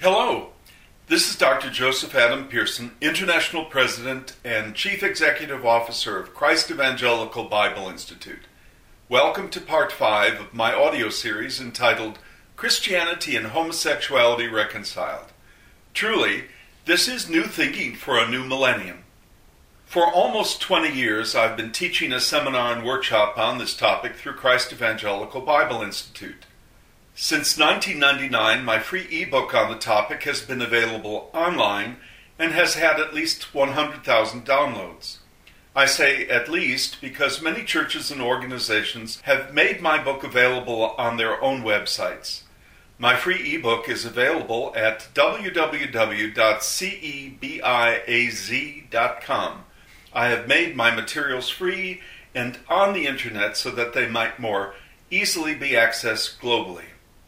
Hello, this is Dr. Joseph Adam Pearson, International President and Chief Executive Officer of Christ Evangelical Bible Institute. Welcome to Part 5 of my audio series entitled Christianity and Homosexuality Reconciled. Truly, this is new thinking for a new millennium. For almost 20 years, I've been teaching a seminar and workshop on this topic through Christ Evangelical Bible Institute. Since 1999, my free ebook on the topic has been available online and has had at least 100,000 downloads. I say at least because many churches and organizations have made my book available on their own websites. My free ebook is available at www.cebiaz.com. I have made my materials free and on the internet so that they might more easily be accessed globally.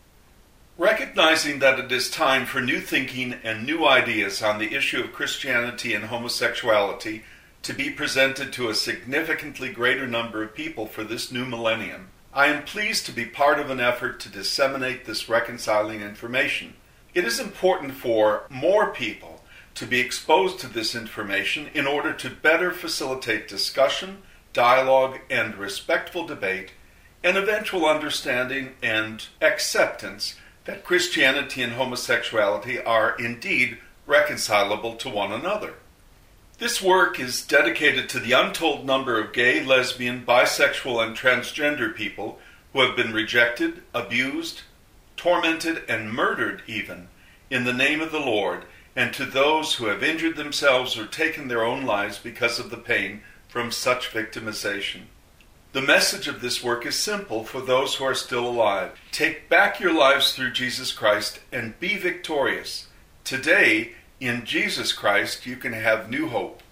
Recognizing that it is time for new thinking and new ideas on the issue of Christianity and homosexuality to be presented to a significantly greater number of people for this new millennium, I am pleased to be part of an effort to disseminate this reconciling information. It is important for more people to be exposed to this information in order to better facilitate discussion, dialogue, and respectful debate, and eventual understanding and acceptance that Christianity and homosexuality are indeed reconcilable to one another. This work is dedicated to the untold number of gay, lesbian, bisexual, and transgender people who have been rejected, abused, tormented, and murdered even in the name of the Lord, and to those who have injured themselves or taken their own lives because of the pain from such victimization. The message of this work is simple for those who are still alive. Take back your lives through Jesus Christ and be victorious. Today, in Jesus Christ, you can have new hope.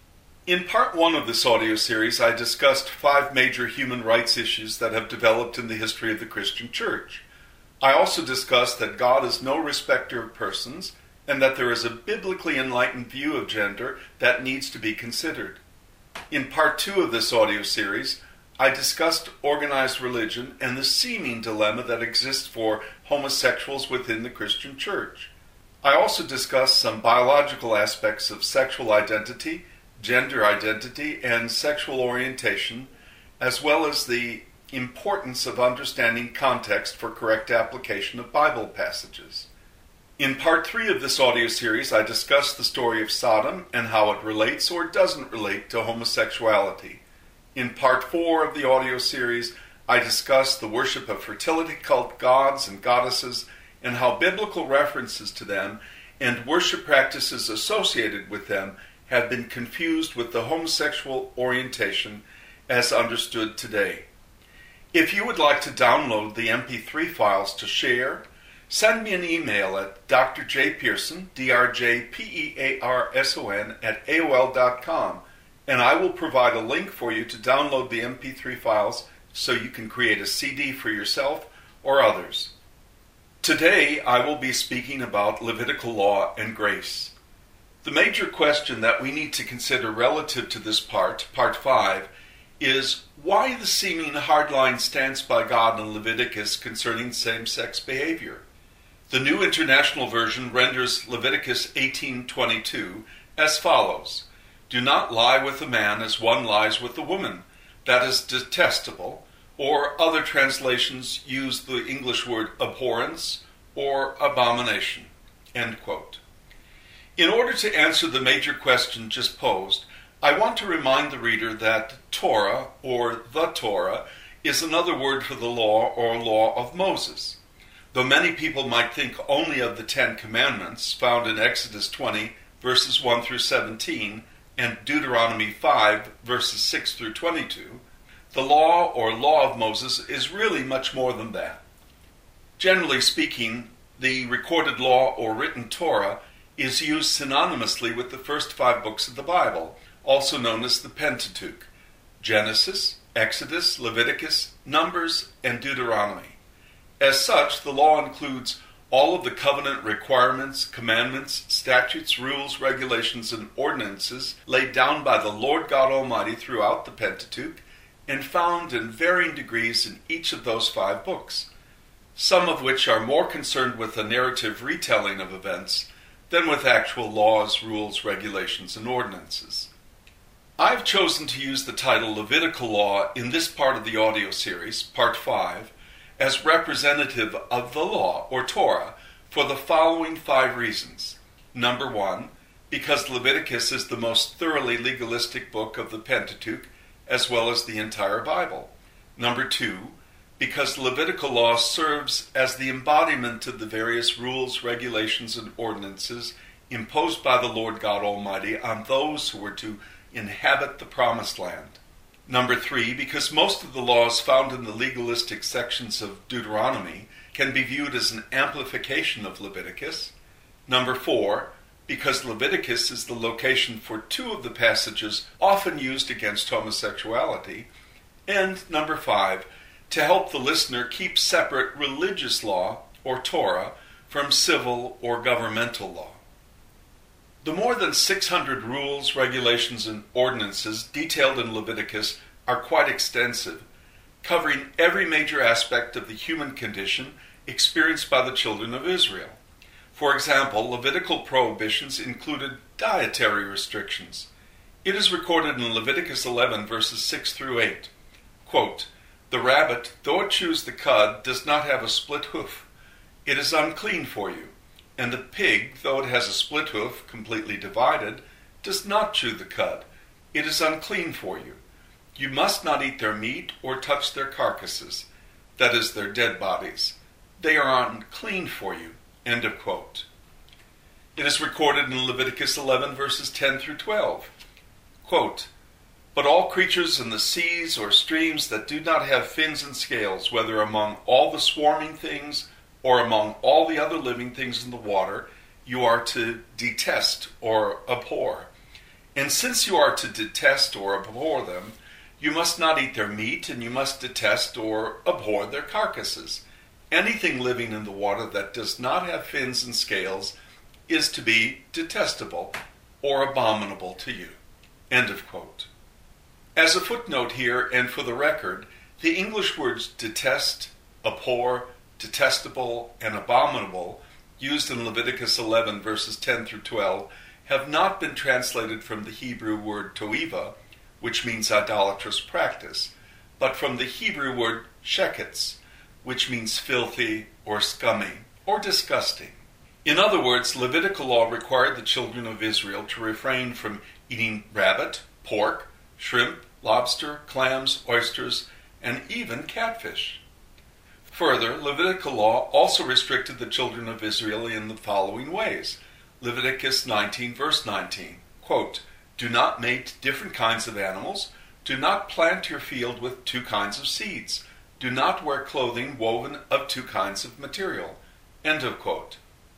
In part 1 of this audio series, I discussed 5 major human rights issues that have developed in the history of the Christian Church. I also discussed that God is no respecter of persons and that there is a biblically enlightened view of gender that needs to be considered. In part 2 of this audio series, I discussed organized religion and the seeming dilemma that exists for homosexuals within the Christian Church. I also discussed some biological aspects of sexual identity, gender identity, and sexual orientation, as well as the importance of understanding context for correct application of Bible passages. In part 3 of this audio series, I discussed the story of Sodom and how it relates or doesn't relate to homosexuality. In part 4 of the audio series, I discussed the worship of fertility cult gods and goddesses and how biblical references to them and worship practices associated with them have been confused with the homosexual orientation as understood today. If you would like to download the MP3 files to share, send me an email at drjpearson, drjpearson @aol.com, and I will provide a link for you to download the MP3 files so you can create a CD for yourself or others. Today, I will be speaking about Levitical law and grace. The major question that we need to consider relative to this part 5, is why the seeming hardline stance by God in Leviticus concerning same-sex behavior. The New International Version renders Leviticus 18:22 as follows: "Do not lie with a man as one lies with a woman. That is detestable," or other translations use the English word abhorrence or abomination. End quote. In order to answer the major question just posed, I want to remind the reader that Torah, or the Torah, is another word for the law or law of Moses. Though many people might think only of the 10 Commandments found in Exodus 20, verses 1 through 17, and Deuteronomy 5, verses 6 through 22, the law or law of Moses is really much more than that. Generally speaking, the recorded law or written Torah is used synonymously with the first 5 books of the Bible, also known as the Pentateuch: Genesis, Exodus, Leviticus, Numbers, and Deuteronomy. As such, the law includes all of the covenant requirements, commandments, statutes, rules, regulations, and ordinances laid down by the Lord God Almighty throughout the Pentateuch and found in varying degrees in each of those 5 books. some of which are more concerned with the narrative retelling of events than with actual laws, rules, regulations, and ordinances. I've chosen to use the title Levitical Law in this part of the audio series, Part 5, as representative of the law, or Torah, for the following 5 reasons. Number 1, because Leviticus is the most thoroughly legalistic book of the Pentateuch, as well as the entire Bible. Number 2, because Levitical law serves as the embodiment of the various rules, regulations, and ordinances imposed by the Lord God Almighty on those who were to inhabit the Promised Land. Number 3, because most of the laws found in the legalistic sections of Deuteronomy can be viewed as an amplification of Leviticus. Number 4, because Leviticus is the location for 2 of the passages often used against homosexuality. And number 5, to help the listener keep separate religious law, or Torah, from civil or governmental law. The more than 600 rules, regulations, and ordinances detailed in Leviticus are quite extensive, covering every major aspect of the human condition experienced by the children of Israel. For example, Levitical prohibitions included dietary restrictions. It is recorded in Leviticus 11, verses 6 through 8. Quote, "The rabbit, though it chews the cud, does not have a split hoof. It is unclean for you. And the pig, though it has a split hoof, completely divided, does not chew the cud. It is unclean for you. You must not eat their meat or touch their carcasses, that is, their dead bodies. They are unclean for you." End of quote. It is recorded in Leviticus 11, verses 10 through 12. Quote, "But all creatures in the seas or streams that do not have fins and scales, whether among all the swarming things or among all the other living things in the water, you are to detest or abhor. And since you are to detest or abhor them, you must not eat their meat, and you must detest or abhor their carcasses. Anything living in the water that does not have fins and scales is to be detestable or abominable to you." End of quote. As a footnote here, and for the record, the English words detest, abhor, detestable, and abominable, used in Leviticus 11, verses 10 through 12, have not been translated from the Hebrew word toiva, which means idolatrous practice, but from the Hebrew word sheketz, which means filthy or scummy or disgusting. In other words, Levitical law required the children of Israel to refrain from eating rabbit, pork, shrimp, lobster, clams, oysters, and even catfish. Further, Levitical law also restricted the children of Israel in the following ways. Leviticus 19, verse 19, quote, "Do not mate different kinds of animals. Do not plant your field with 2 kinds of seeds. Do not wear clothing woven of 2 kinds of material." End of quote.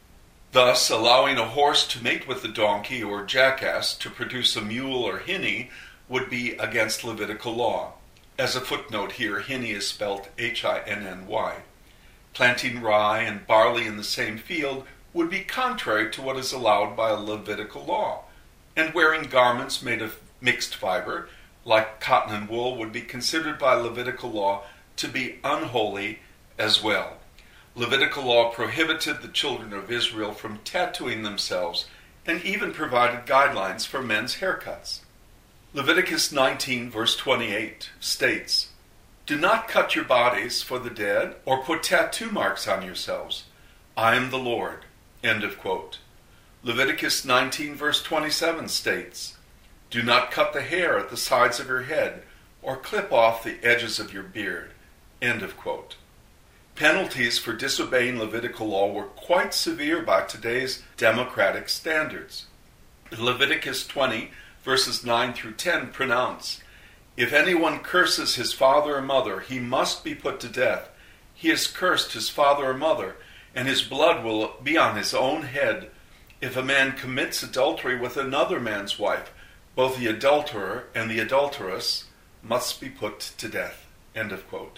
Thus, allowing a horse to mate with a donkey or jackass to produce a mule or hinny would be against Levitical law. As a footnote here, hinny is spelled Hinny. Planting rye and barley in the same field would be contrary to what is allowed by Levitical law, and wearing garments made of mixed fiber, like cotton and wool, would be considered by Levitical law to be unholy as well. Levitical law prohibited the children of Israel from tattooing themselves and even provided guidelines for men's haircuts. Leviticus 19, verse 28 states, "Do not cut your bodies for the dead or put tattoo marks on yourselves. I am the Lord." End of quote. Leviticus 19, verse 27 states, "Do not cut the hair at the sides of your head or clip off the edges of your beard." End of quote. Penalties for disobeying Levitical law were quite severe by today's democratic standards. Leviticus 20, verses 9 through 10 pronounce, "If anyone curses his father or mother, he must be put to death. He has cursed his father or mother, and his blood will be on his own head. If a man commits adultery with another man's wife, both the adulterer and the adulteress must be put to death." End of quote.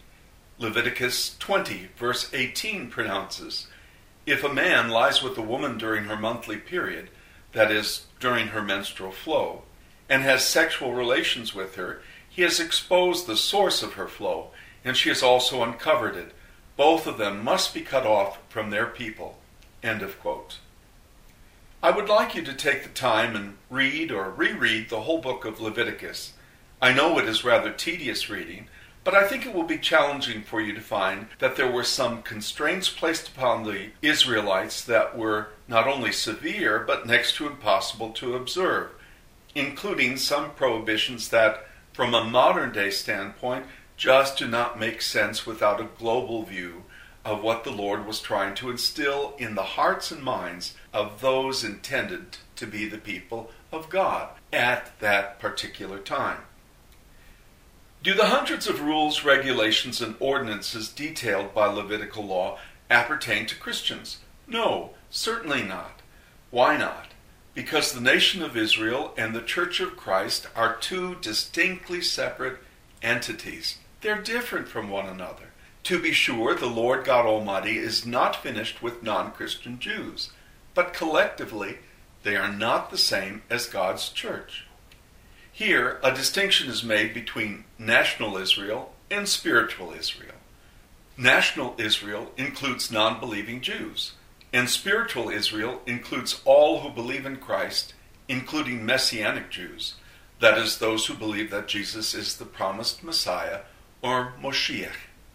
Leviticus 20, verse 18 pronounces, "If a man lies with a woman during her monthly period, that is, during her menstrual flow, and has sexual relations with her, he has exposed the source of her flow, and she has also uncovered it. both of them must be cut off from their people. End of quote. I would like you to take the time and read or reread the whole book of Leviticus. I know it is rather tedious reading, but I think it will be challenging for you to find that there were some constraints placed upon the Israelites that were not only severe, but next to impossible to observe, including some prohibitions that, from a modern-day standpoint, just do not make sense without a global view of what the Lord was trying to instill in the hearts and minds of those intended to be the people of God at that particular time. Do the hundreds of rules, regulations, and ordinances detailed by Levitical law appertain to Christians? No, certainly not. Why not? Because the nation of Israel and the Church of Christ are two distinctly separate entities. They're different from one another. To be sure, the Lord God Almighty is not finished with non-Christian Jews, but collectively they are not the same as God's church. Here, a distinction is made between national Israel and spiritual Israel. National Israel includes non-believing Jews, and spiritual Israel includes all who believe in Christ, including Messianic Jews, that is, those who believe that Jesus is the promised Messiah, or Moshiach.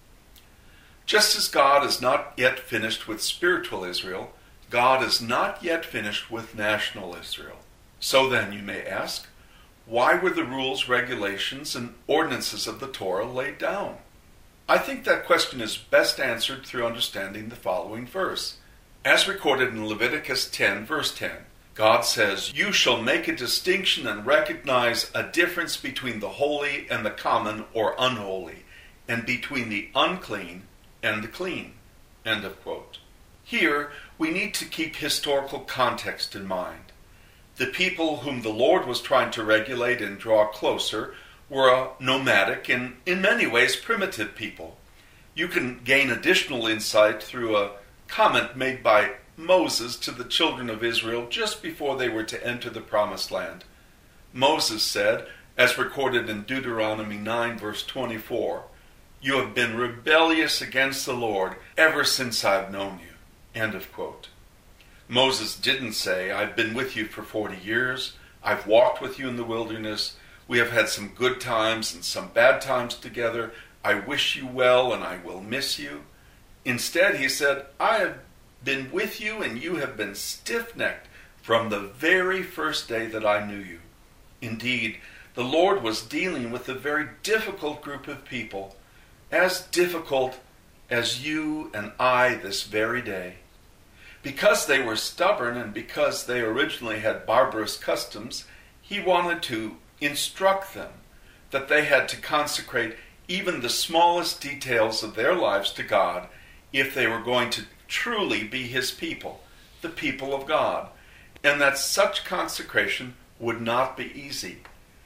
Just as God is not yet finished with spiritual Israel, God is not yet finished with national Israel. So then, you may ask, why were the rules, regulations, and ordinances of the Torah laid down? I think that question is best answered through understanding the following verse. As recorded in Leviticus 10, verse 10, God says, "You shall make a distinction and recognize a difference between the holy and the common or unholy, and between the unclean and the clean." End of quote. Here, we need to keep historical context in mind. The people whom the Lord was trying to regulate and draw closer were a nomadic and, in many ways, primitive people. You can gain additional insight through a comment made by Moses to the children of Israel just before they were to enter the Promised Land. Moses said, as recorded in Deuteronomy 9, verse 24, "You have been rebellious against the Lord ever since I've known you." End of quote. Moses didn't say, "I've been with you for 40 years, I've walked with you in the wilderness, we have had some good times and some bad times together, I wish you well and I will miss you." Instead, he said, "I have been with you and you have been stiff-necked from the very first day that I knew you." Indeed, the Lord was dealing with a very difficult group of people, as difficult as you and I this very day. Because they were stubborn and because they originally had barbarous customs, he wanted to instruct them that they had to consecrate even the smallest details of their lives to God if they were going to truly be his people, the people of God, and that such consecration would not be easy.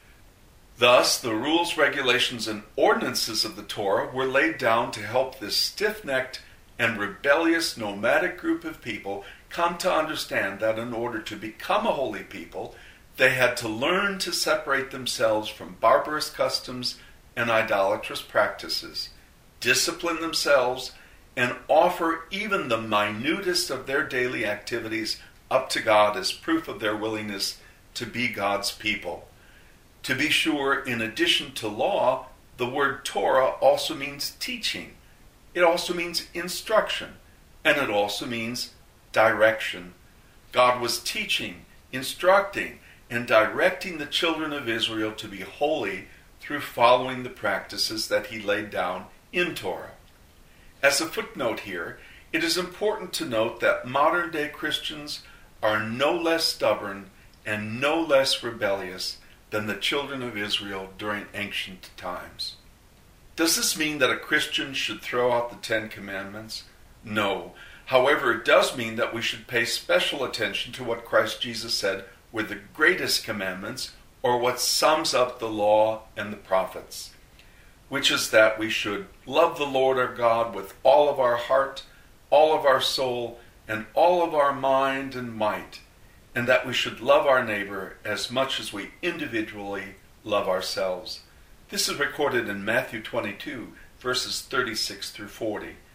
Thus, the rules, regulations, and ordinances of the Torah were laid down to help this stiff-necked and rebellious nomadic group of people come to understand that in order to become a holy people, they had to learn to separate themselves from barbarous customs and idolatrous practices, discipline themselves, and offer even the minutest of their daily activities up to God as proof of their willingness to be God's people. To be sure, in addition to law, the word Torah also means teaching. It also means instruction, and it also means direction. God was teaching, instructing, and directing the children of Israel to be holy through following the practices that he laid down in Torah. As a footnote here, it is important to note that modern-day Christians are no less stubborn and no less rebellious than the children of Israel during ancient times. Does this mean that a Christian should throw out the 10 Commandments? No. However, it does mean that we should pay special attention to what Christ Jesus said were the greatest commandments, or what sums up the law and the prophets, which is that we should love the Lord our God with all of our heart, all of our soul, and all of our mind and might, and that we should love our neighbor as much as we individually love ourselves. This is recorded in Matthew 22, verses 36 through 40.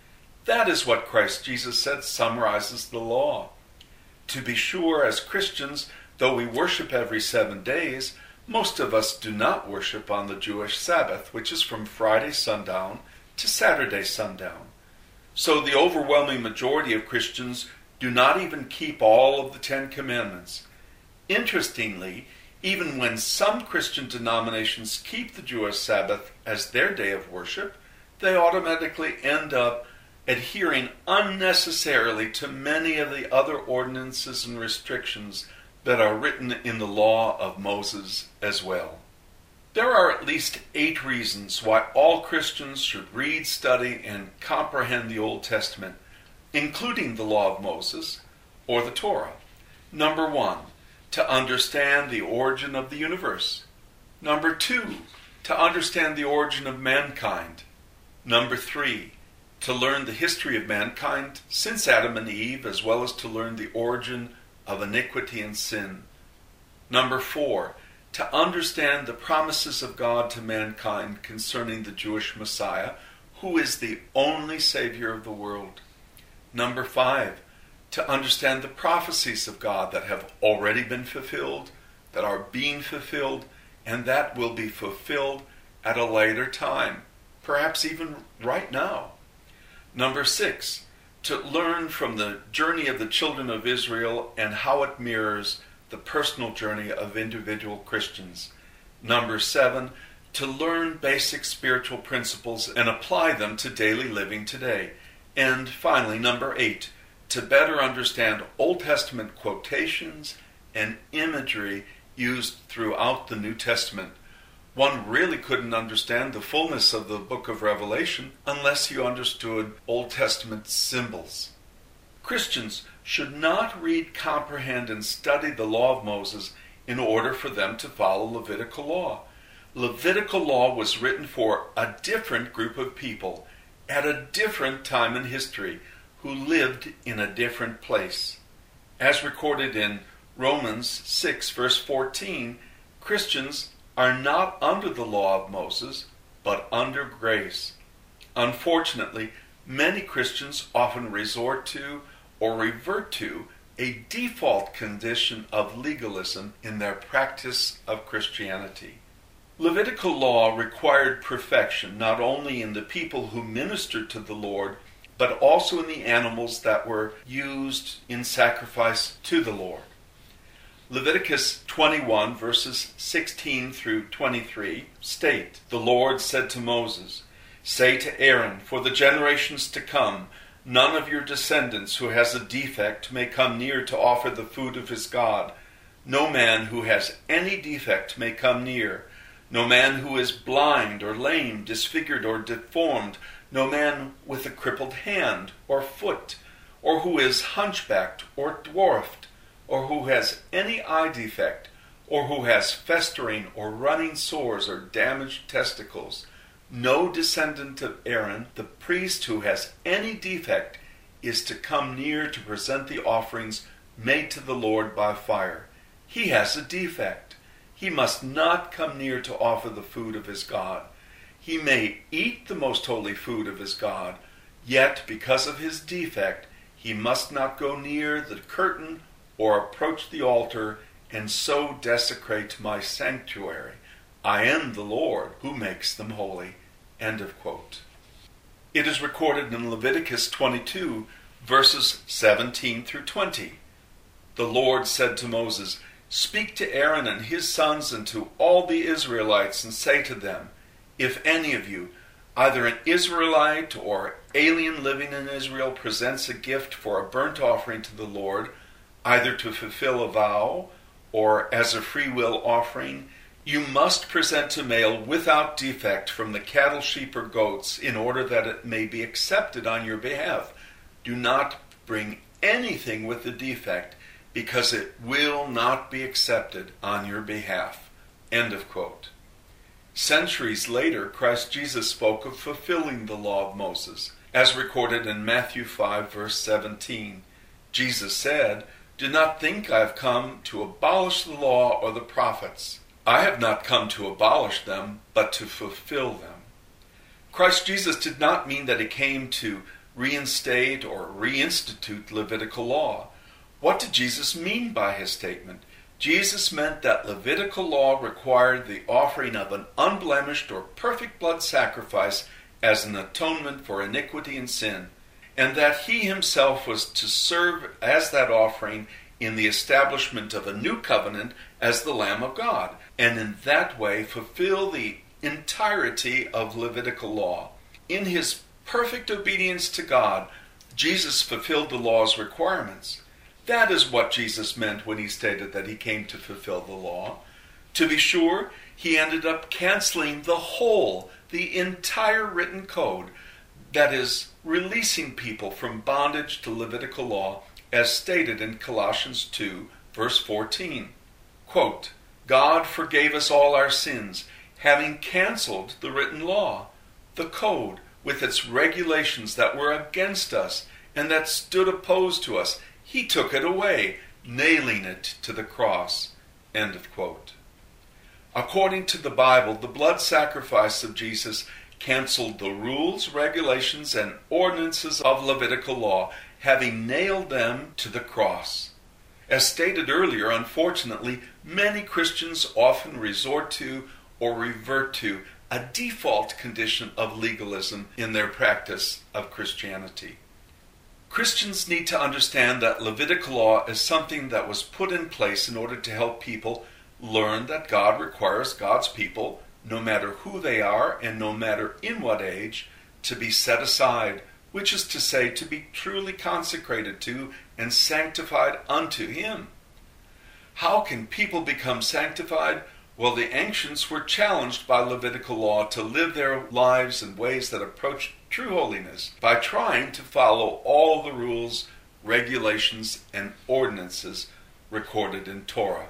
That is what Christ Jesus said summarizes the law. To be sure, as Christians, though we worship every 7 days, most of us do not worship on the Jewish Sabbath, which is from Friday sundown to Saturday sundown. So the overwhelming majority of Christians do not even keep all of the 10 Commandments. Interestingly, even when some Christian denominations keep the Jewish Sabbath as their day of worship, they automatically end up adhering unnecessarily to many of the other ordinances and restrictions that are written in the law of Moses as well. There are at least 8 reasons why all Christians should read, study, and comprehend the Old Testament, including the law of Moses or the Torah. Number 1, to understand the origin of the universe. Number 2, to understand the origin of mankind. Number 3, to learn the history of mankind since Adam and Eve, as well as to learn the origin of iniquity and sin. Number 4, to understand the promises of God to mankind concerning the Jewish Messiah, who is the only Savior of the world. Number 5, to understand the prophecies of God that have already been fulfilled, that are being fulfilled, and that will be fulfilled at a later time, perhaps even right now. Number 6, to learn from the journey of the children of Israel and how it mirrors the personal journey of individual Christians. Number 7, to learn basic spiritual principles and apply them to daily living today. And finally, number 8, to better understand Old Testament quotations and imagery used throughout the New Testament. One really couldn't understand the fullness of the book of Revelation unless you understood Old Testament symbols. Christians should not read, comprehend, and study the law of Moses in order for them to follow Levitical law. Levitical law was written for a different group of people at a different time in history who lived in a different place. As recorded in Romans 6, verse 14, Christians are not under the law of Moses, but under grace. Unfortunately, many Christians often resort to or revert to a default condition of legalism in their practice of Christianity. Levitical law required perfection not only in the people who ministered to the Lord, but also in the animals that were used in sacrifice to the Lord. Leviticus 21 verses 16 through 23 state, "The Lord said to Moses, say to Aaron, for the generations to come, none of your descendants who has a defect may come near to offer the food of his God. No man who has any defect may come near. No man who is blind or lame, disfigured or deformed, no man with a crippled hand or foot, or who is hunchbacked or dwarfed, or who has any eye defect, or who has festering or running sores or damaged testicles. No descendant of Aaron, the priest who has any defect, is to come near to present the offerings made to the Lord by fire. He has a defect. He must not come near to offer the food of his God. He may eat the most holy food of his God, yet because of his defect, he must not go near the curtain or approach the altar and so desecrate my sanctuary. I am the Lord who makes them holy." End of quote. It is recorded in Leviticus 22, verses 17 through 20. "The Lord said to Moses, speak to Aaron and his sons and to all the Israelites and say to them, if any of you, either an Israelite or alien living in Israel, presents a gift for a burnt offering to the Lord, either to fulfill a vow or as a free will offering, you must present a male without defect from the cattle, sheep, or goats in order that it may be accepted on your behalf. Do not bring anything with a defect, because it will not be accepted on your behalf." End of quote. Centuries later, Christ Jesus spoke of fulfilling the law of Moses, as recorded in Matthew 5, verse 17. Jesus said, "Do not think I have come to abolish the law or the prophets. I have not come to abolish them, but to fulfill them." Christ Jesus did not mean that he came to reinstate or reinstitute Levitical law. What did Jesus mean by his statement? Jesus meant that Levitical law required the offering of an unblemished or perfect blood sacrifice as an atonement for iniquity and sin, and that he himself was to serve as that offering in the establishment of a new covenant as the Lamb of God, and in that way fulfill the entirety of Levitical law. In his perfect obedience to God, Jesus fulfilled the law's requirements. That is what Jesus meant when he stated that he came to fulfill the law. To be sure, he ended up canceling the entire written code, that is, releasing people from bondage to Levitical law, as stated in Colossians 2, verse 14. Quote, God forgave us all our sins, having canceled the written law, the code, with its regulations that were against us and that stood opposed to us. He took it away, nailing it to the cross. End of quote. According to the Bible, the blood sacrifice of Jesus canceled the rules, regulations, and ordinances of Levitical law, having nailed them to the cross. As stated earlier, unfortunately, many Christians often resort to or revert to a default condition of legalism in their practice of Christianity. Christians need to understand that Levitical law is something that was put in place in order to help people learn that God requires God's people, no matter who they are and no matter in what age, to be set aside, which is to say, to be truly consecrated to and sanctified unto Him. How can people become sanctified? Well, the ancients were challenged by Levitical law to live their lives in ways that approached true holiness by trying to follow all the rules, regulations, and ordinances recorded in Torah.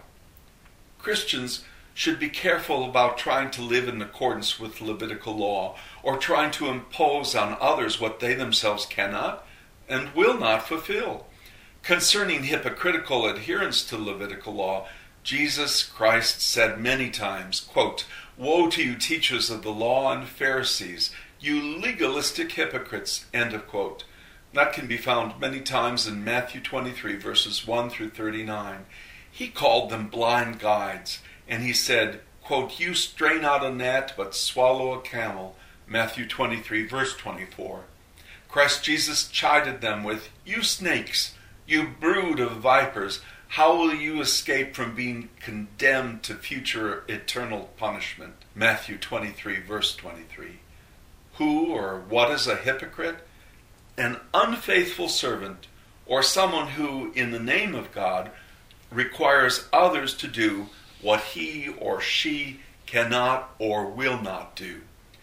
Christians should be careful about trying to live in accordance with Levitical law or trying to impose on others what they themselves cannot and will not fulfill. Concerning hypocritical adherence to Levitical law, Jesus Christ said many times, quote, Woe to you teachers of the law and Pharisees, you legalistic hypocrites, end of quote. That can be found many times in Matthew 23, verses 1 through 39. He called them blind guides, and he said, quote, You strain out a gnat, but swallow a camel, Matthew 23, verse 24. Christ Jesus chided them with, You snakes, you brood of vipers, how will you escape from being condemned to future eternal punishment? Matthew 23, verse 23. Who or what is a hypocrite? An unfaithful servant, or someone who, in the name of God, requires others to do what he or she cannot or will not do.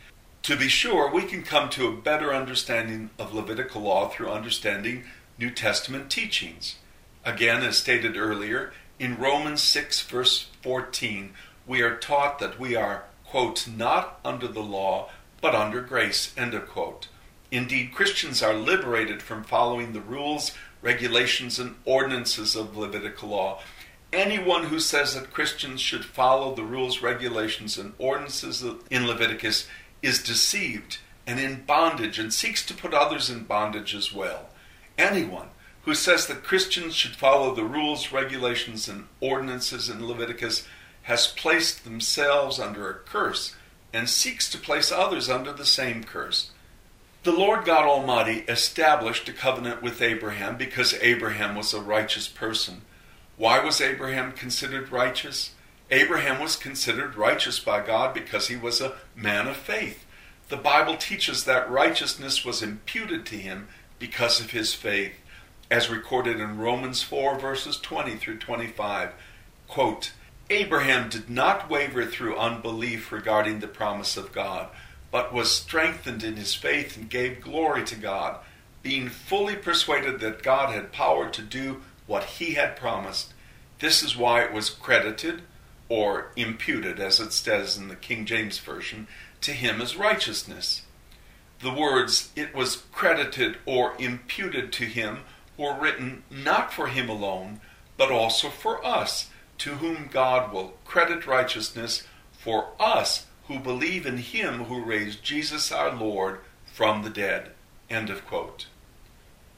To be sure, we can come to a better understanding of Levitical law through understanding New Testament teachings. Again, as stated earlier, in Romans 6, verse 14, we are taught that we are, quote, not under the law, but under grace, end of quote. Indeed, Christians are liberated from following the rules, regulations, and ordinances of Levitical law. Anyone who says that Christians should follow the rules, regulations, and ordinances in Leviticus is deceived and in bondage and seeks to put others in bondage as well. Anyone who says that Christians should follow the rules, regulations, and ordinances in Leviticus has placed themselves under a curse and seeks to place others under the same curse. The Lord God Almighty established a covenant with Abraham because Abraham was a righteous person. Why was Abraham considered righteous? Abraham was considered righteous by God because he was a man of faith. The Bible teaches that righteousness was imputed to him because of his faith, as recorded in Romans 4, verses 20 through 25. Quote, Abraham did not waver through unbelief regarding the promise of God, but was strengthened in his faith and gave glory to God, being fully persuaded that God had power to do what he had promised. This is why it was credited, or imputed, as it says in the King James Version, to him as righteousness. The words, it was credited or imputed to him, were written not for him alone, but also for us, to whom God will credit righteousness, for us who believe in him who raised Jesus our Lord from the dead. End of quote.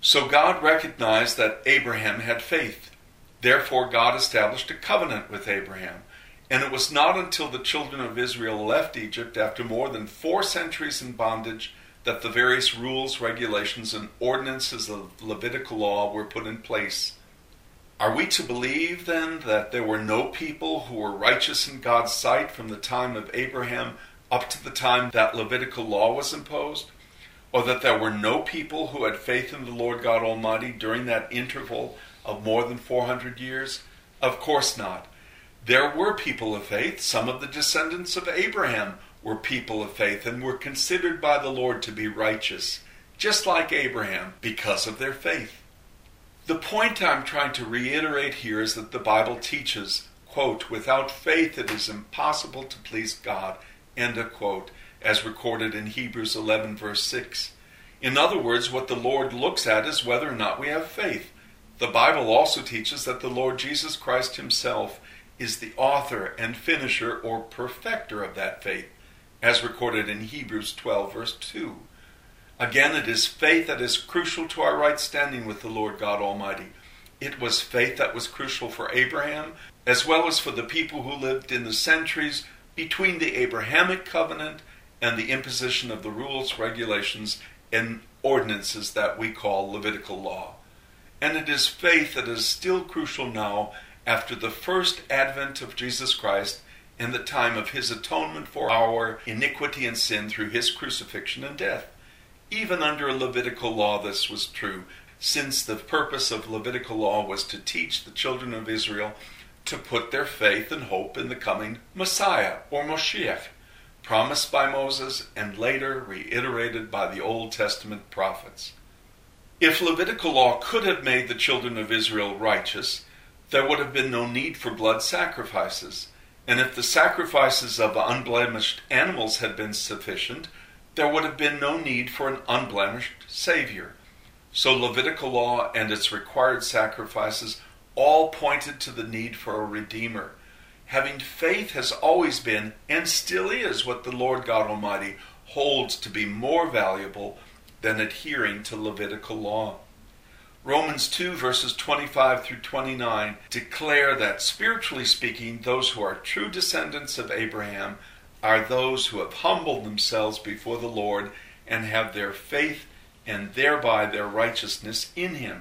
So God recognized that Abraham had faith. Therefore, God established a covenant with Abraham. And it was not until the children of Israel left Egypt after more than 4 centuries in bondage that the various rules, regulations, and ordinances of Levitical law were put in place. Are we to believe, then, that there were no people who were righteous in God's sight from the time of Abraham up to the time that Levitical law was imposed? Or that there were no people who had faith in the Lord God Almighty during that interval of more than 400 years? Of course not. There were people of faith. Some of the descendants of Abraham were people of faith and were considered by the Lord to be righteous, just like Abraham, because of their faith. The point I'm trying to reiterate here is that the Bible teaches, quote, without faith it is impossible to please God, end of quote, as recorded in Hebrews 11 verse 6. In other words, what the Lord looks at is whether or not we have faith. The Bible also teaches that the Lord Jesus Christ himself is the author and finisher or perfecter of that faith, as recorded in Hebrews 12 verse 2. Again, it is faith that is crucial to our right standing with the Lord God Almighty. It was faith that was crucial for Abraham, as well as for the people who lived in the centuries between the Abrahamic covenant and the imposition of the rules, regulations, and ordinances that we call Levitical law. And it is faith that is still crucial now after the first advent of Jesus Christ and the time of his atonement for our iniquity and sin through his crucifixion and death. Even under Levitical law this was true, since the purpose of Levitical law was to teach the children of Israel to put their faith and hope in the coming Messiah, or Moshiach, promised by Moses and later reiterated by the Old Testament prophets. If Levitical law could have made the children of Israel righteous, there would have been no need for blood sacrifices. And if the sacrifices of unblemished animals had been sufficient, there would have been no need for an unblemished Savior. So Levitical law and its required sacrifices all pointed to the need for a Redeemer. Having faith has always been, and still is, what the Lord God Almighty holds to be more valuable than adhering to Levitical law. Romans 2 verses 25 through 29 declare that, spiritually speaking, those who are true descendants of Abraham are those who have humbled themselves before the Lord and have their faith and thereby their righteousness in him.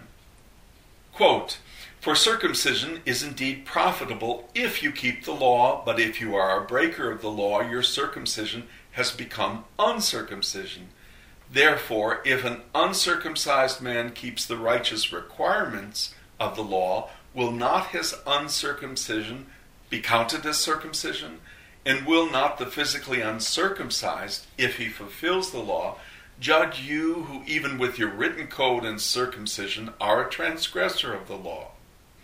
Quote, for circumcision is indeed profitable if you keep the law, but if you are a breaker of the law, your circumcision has become uncircumcision. Therefore, if an uncircumcised man keeps the righteous requirements of the law, will not his uncircumcision be counted as circumcision? And will not the physically uncircumcised, if he fulfills the law, judge you who even with your written code and circumcision are a transgressor of the law?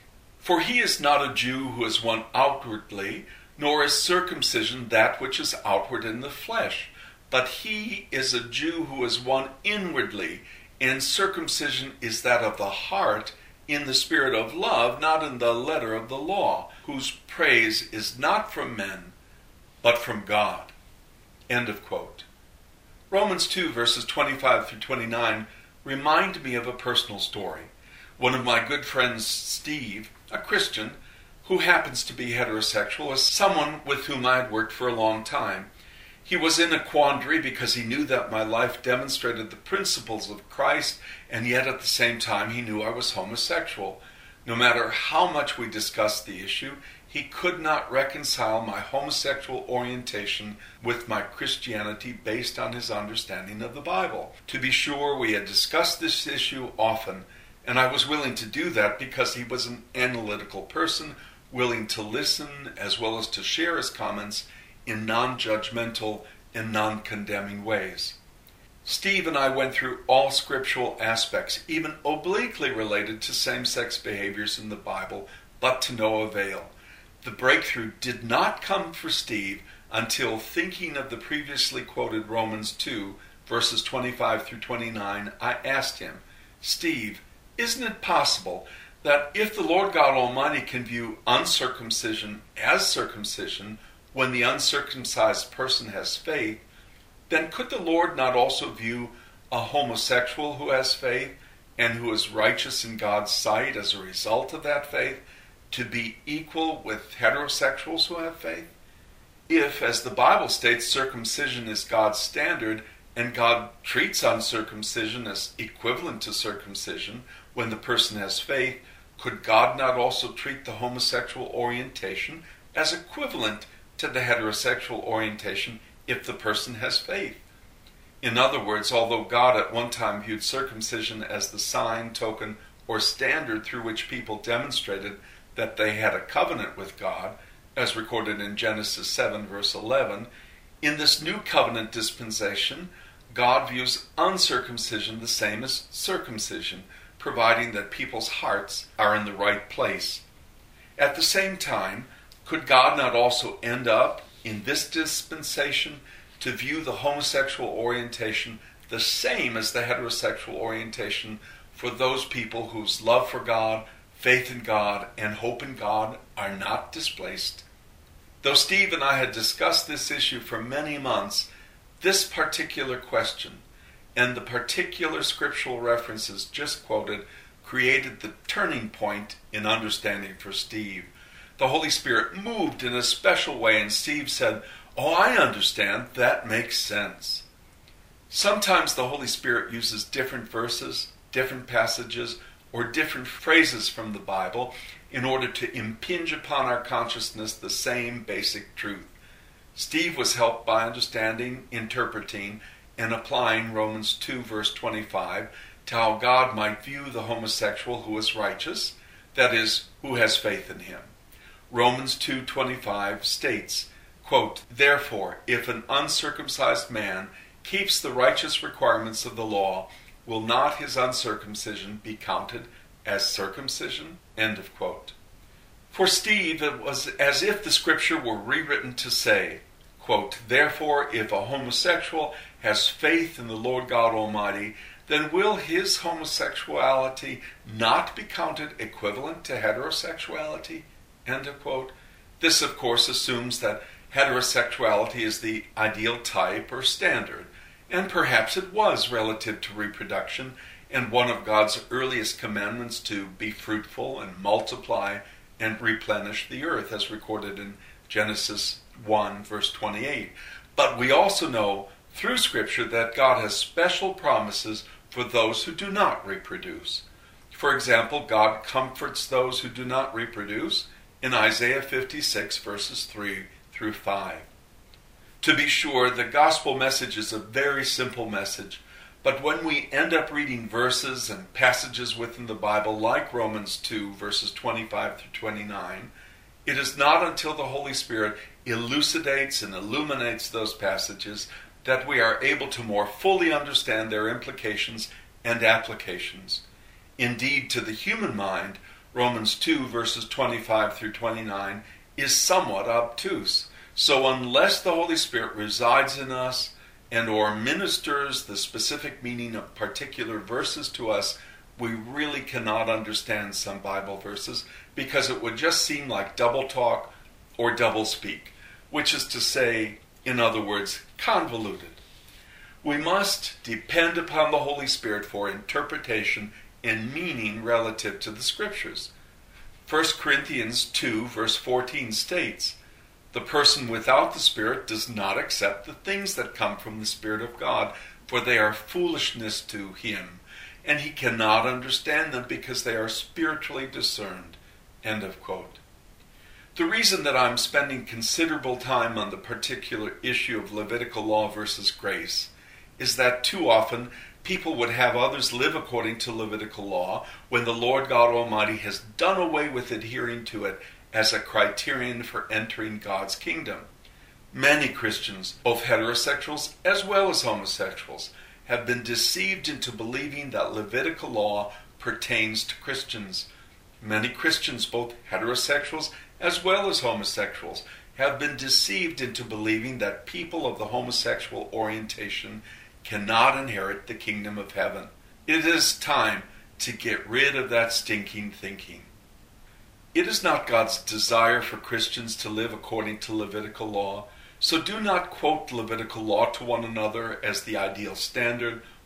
For he is not a Jew who is one outwardly, nor is circumcision that which is outward in the flesh, but he is a Jew who is one inwardly, and circumcision is that of the heart, in the spirit of love, not in the letter of the law, whose praise is not from men, but from God. End of quote. Romans 2 verses 25 through 29 remind me of a personal story. One of my good friends, Steve, a Christian, who happens to be heterosexual, is someone with whom I had worked for a long time. He was in a quandary because he knew that my life demonstrated the principles of Christ, and yet at the same time he knew I was homosexual. No matter how much we discussed the issue, he could not reconcile my homosexual orientation with my Christianity based on his understanding of the Bible. To be sure, we had discussed this issue often, and I was willing to do that because he was an analytical person, willing to listen as well as to share his comments in non-judgmental and non-condemning ways. Steve and I went through all scriptural aspects, even obliquely related to same-sex behaviors in the Bible, but to no avail. The breakthrough did not come for Steve until, thinking of the previously quoted Romans 2, verses 25 through 29, I asked him, Steve, isn't it possible that if the Lord God Almighty can view uncircumcision as circumcision when the uncircumcised person has faith, then could the Lord not also view a homosexual who has faith and who is righteous in God's sight as a result of that faith, to be equal with heterosexuals who have faith? If, as the Bible states, circumcision is God's standard, and God treats uncircumcision as equivalent to circumcision when the person has faith, could God not also treat the homosexual orientation as equivalent to the heterosexual orientation if the person has faith? In other words, although God at one time viewed circumcision as the sign, token, or standard through which people demonstrated that they had a covenant with God, as recorded in Genesis 7 verse 11, in this new covenant dispensation, God views uncircumcision the same as circumcision, providing that people's hearts are in the right place. At the same time, could God not also end up, in this dispensation, to view the homosexual orientation the same as the heterosexual orientation for those people whose love for God, faith in God, and hope in God are not displaced? Though Steve and I had discussed this issue for many months, this particular question and the particular scriptural references just quoted created the turning point in understanding for Steve. The Holy Spirit moved in a special way, and Steve said, "Oh, I understand. That makes sense." Sometimes the Holy Spirit uses different verses, different passages, or different phrases from the Bible in order to impinge upon our consciousness the same basic truth. Steve was helped by understanding, interpreting, and applying Romans 2 verse 25 to how God might view the homosexual who is righteous, that is, who has faith in him. Romans 2:25 states, quote, "Therefore, if an uncircumcised man keeps the righteous requirements of the law, will not his uncircumcision be counted as circumcision?" End of quote. For Steve, it was as if the scripture were rewritten to say, quote, "Therefore, if a homosexual has faith in the Lord God Almighty, then will his homosexuality not be counted equivalent to heterosexuality?" End of quote. This, of course, assumes that heterosexuality is the ideal type or standard, and perhaps it was relative to reproduction and one of God's earliest commandments to be fruitful and multiply and replenish the earth, as recorded in Genesis 1 verse 28. But we also know through Scripture that God has special promises for those who do not reproduce. For example, God comforts those who do not reproduce in Isaiah 56 verses 3 through 5. To be sure, the gospel message is a very simple message, but when we end up reading verses and passages within the Bible like Romans 2 verses 25 through 29, it is not until the Holy Spirit elucidates and illuminates those passages that we are able to more fully understand their implications and applications. Indeed, to the human mind, Romans 2 verses 25 through 29 is somewhat obtuse. So unless the Holy Spirit resides in us and or ministers the specific meaning of particular verses to us, we really cannot understand some Bible verses, because it would just seem like double talk or double speak, which is to say, in other words, convoluted. We must depend upon the Holy Spirit for interpretation and meaning relative to the Scriptures. 1 Corinthians 2 verse 14 states, "The person without the Spirit does not accept the things that come from the Spirit of God, for they are foolishness to him, and he cannot understand them because they are spiritually discerned." End of quote. The reason that I'm spending considerable time on the particular issue of Levitical law versus grace is that too often people would have others live according to Levitical law when the Lord God Almighty has done away with adhering to it as a criterion for entering God's kingdom. Many Christians, both heterosexuals as well as homosexuals, have been deceived into believing that Levitical law pertains to Christians. Many Christians, both heterosexuals as well as homosexuals, have been deceived into believing that people of the homosexual orientation cannot inherit the kingdom of heaven. It is time to get rid of that stinking thinking. It is not God's desire for Christians to live according to Levitical law, so do not quote Levitical law to one another as the ideal standard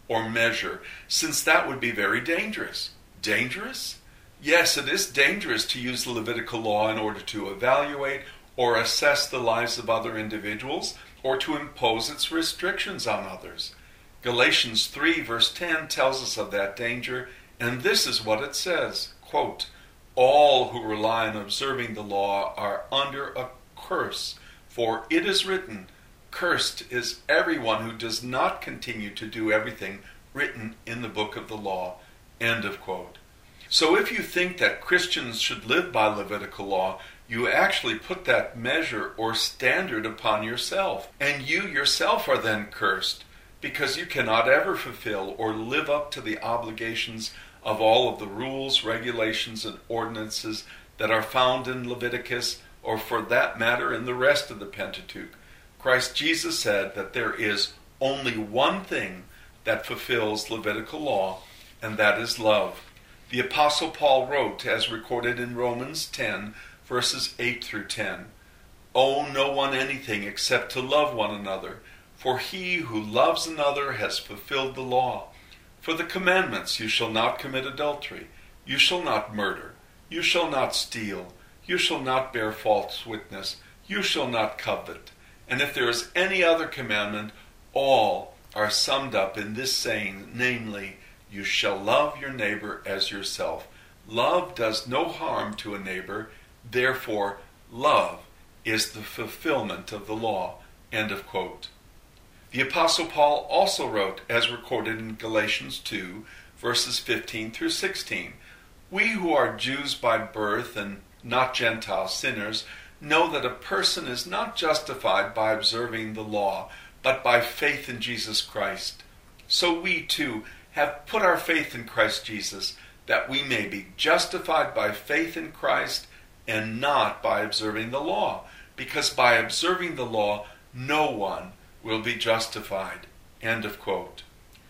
or measure, since that would be very dangerous. Dangerous? Yes, it is dangerous to use the Levitical law in order to evaluate or assess the lives of other individuals or to impose its restrictions on others. Galatians 3 verse 10 tells us of that danger, and this is what it says, quote, "All who rely on observing the law are under a curse, for it is written, cursed is everyone who does not continue to do everything written in the book of the law," end of quote. So if you think that Christians should live by Levitical law, you actually put that measure or standard upon yourself, and you yourself are then cursed, because you cannot ever fulfill or live up to the obligations of all of the rules, regulations, and ordinances that are found in Leviticus, or for that matter in the rest of the Pentateuch. Christ Jesus said that there is only one thing that fulfills Levitical law, and that is love. The Apostle Paul wrote, as recorded in Romans 10, verses 8 through 10, "Owe no one anything except to love one another, for he who loves another has fulfilled the law. For the commandments, you shall not commit adultery, you shall not murder, you shall not steal, you shall not bear false witness, you shall not covet. And if there is any other commandment, all are summed up in this saying, namely, you shall love your neighbor as yourself. Love does no harm to a neighbor, therefore love is the fulfillment of the law," end of quote. The Apostle Paul also wrote, as recorded in Galatians 2, verses 15 through 16, "We who are Jews by birth and not Gentile sinners know that a person is not justified by observing the law, but by faith in Jesus Christ. So we too have put our faith in Christ Jesus, that we may be justified by faith in Christ and not by observing the law, because by observing the law no one will be justified," end of quote.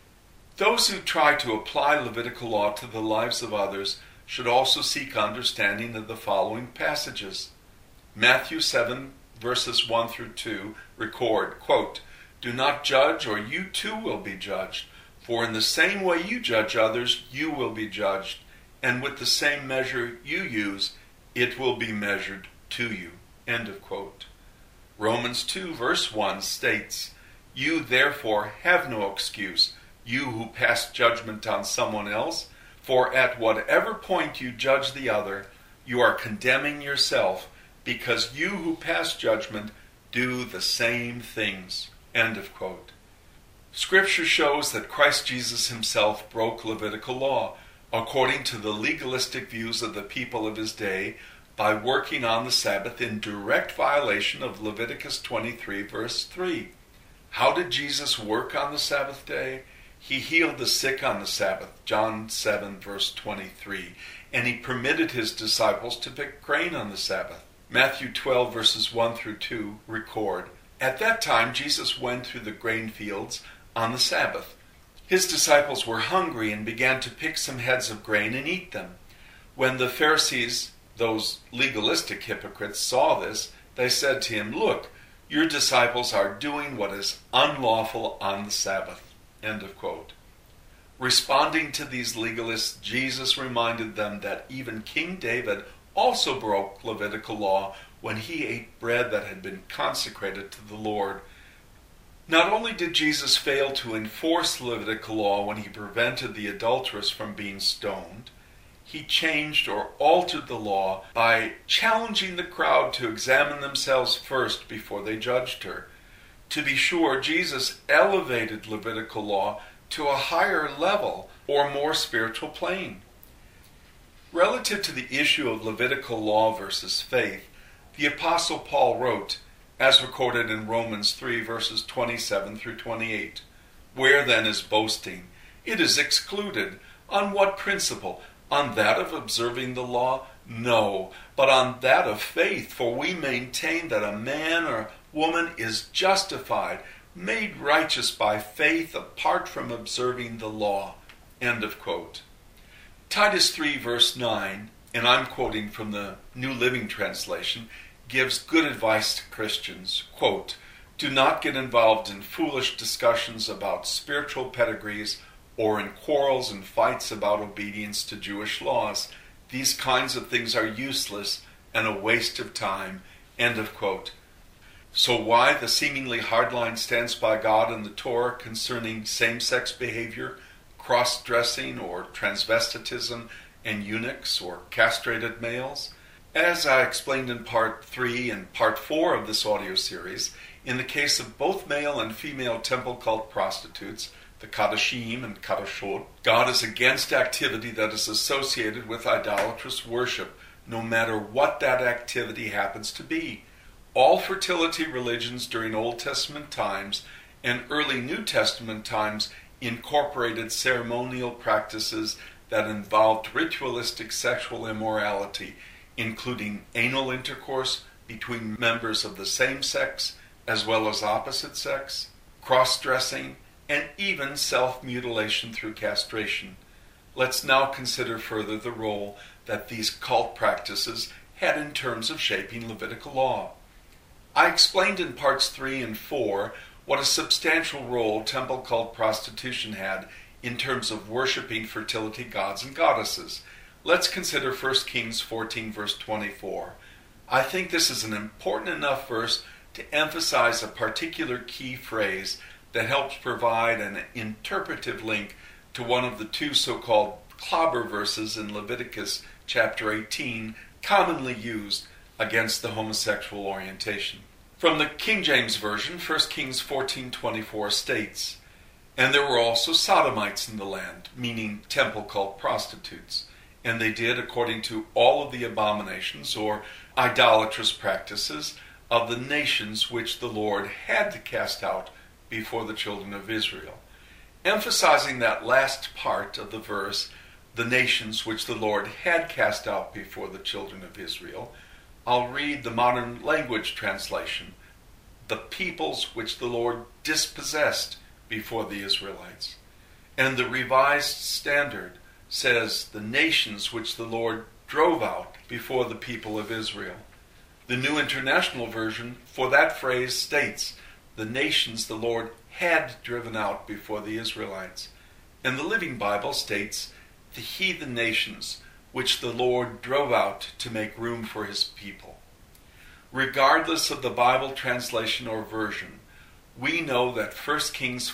Those who try to apply Levitical law to the lives of others should also seek understanding of the following passages. Matthew 7 verses 1 through 2 record, quote, "Do not judge, or you too will be judged. For in the same way you judge others, you will be judged, and with the same measure you use, it will be measured to you," end of quote. Romans 2 verse 1 states, "You therefore have no excuse, you who pass judgment on someone else, for at whatever point you judge the other, you are condemning yourself, because you who pass judgment do the same things," end of quote. Scripture shows that Christ Jesus himself broke Levitical law, according to the legalistic views of the people of his day, by working on the Sabbath in direct violation of Leviticus 23 verse 3. How did Jesus work on the Sabbath day? He healed the sick on the Sabbath, John 7 verse 23, and he permitted his disciples to pick grain on the Sabbath. Matthew 12 verses 1 through 2 record, "At that time Jesus went through the grain fields on the Sabbath. His disciples were hungry and began to pick some heads of grain and eat them. When the Pharisees, those legalistic hypocrites, saw this, they said to him, 'Look, your disciples are doing what is unlawful on the Sabbath,' end of quote. Responding to these legalists, Jesus reminded them that even King David also broke Levitical law when he ate bread that had been consecrated to the Lord. Not only did Jesus fail to enforce Levitical law when he prevented the adulteress from being stoned, he changed or altered the law by challenging the crowd to examine themselves first before they judged her. To be sure, Jesus elevated Levitical law to a higher level or more spiritual plane. Relative to the issue of Levitical law versus faith, the Apostle Paul wrote, as recorded in Romans 3 verses 27 through 28, "Where then is boasting? It is excluded. On what principle? On that of observing the law? No, but on that of faith. For we maintain that a man or woman is justified, made righteous by faith apart from observing the law." End of quote. Titus 3 verse 9, and I'm quoting from the New Living Translation, gives good advice to Christians. Quote, Do not get involved in foolish discussions about spiritual pedigrees or in quarrels and fights about obedience to Jewish laws. These kinds of things are useless and a waste of time." End of quote. So why the seemingly hardline stance by God in the Torah concerning same-sex behavior, cross-dressing or transvestitism, and eunuchs or castrated males? As I explained in Part 3 and Part 4 of this audio series, in the case of both male and female temple cult prostitutes, the Kadashim and Kadashot, God is against activity that is associated with idolatrous worship, no matter what that activity happens to be. All fertility religions during Old Testament times and early New Testament times incorporated ceremonial practices that involved ritualistic sexual immorality, including anal intercourse between members of the same sex as well as opposite sex, cross-dressing, and even self-mutilation through castration. Let's now consider further the role that these cult practices had in terms of shaping Levitical law. I explained in Parts 3 and 4 what a substantial role temple cult prostitution had in terms of worshiping fertility gods and goddesses. Let's consider 1 Kings 14 verse 24. I think this is an important enough verse to emphasize a particular key phrase that helps provide an interpretive link to one of the two so-called clobber verses in Leviticus chapter 18 commonly used against the homosexual orientation. From the King James Version, 1 Kings 14:24 states, "And there were also sodomites in the land," meaning temple cult prostitutes, "and they did according to all of the abominations or idolatrous practices of the nations which the Lord had to cast out before the children of Israel." Emphasizing that last part of the verse, the nations which the Lord had cast out before the children of Israel, I'll read the modern language translation. The peoples which the Lord dispossessed before the Israelites. And the Revised Standard says the nations which the Lord drove out before the people of Israel. The New International Version for that phrase states the nations the Lord had driven out before the Israelites. And the Living Bible states the heathen nations which the Lord drove out to make room for his people. Regardless of the Bible translation or version, we know that 1 Kings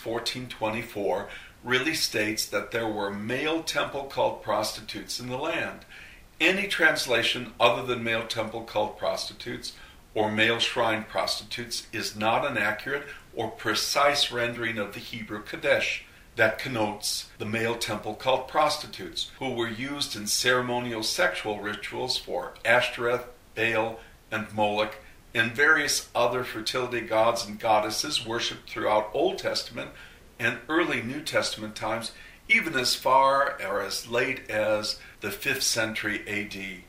14:24 really states that there were male temple cult prostitutes in the land. Any translation other than male temple cult prostitutes or male shrine prostitutes is not an accurate or precise rendering of the Hebrew Kadesh that connotes the male temple cult prostitutes who were used in ceremonial sexual rituals for Ashtoreth, Baal, and Moloch, and various other fertility gods and goddesses worshipped throughout Old Testament and early New Testament times, even as far or as late as the 5th century AD.